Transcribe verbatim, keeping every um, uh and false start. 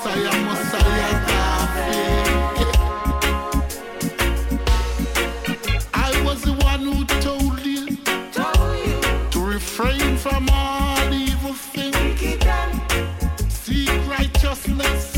Messiah, Messiah, David. I was the one who told you, told you to refrain from all evil things. Seek righteousness.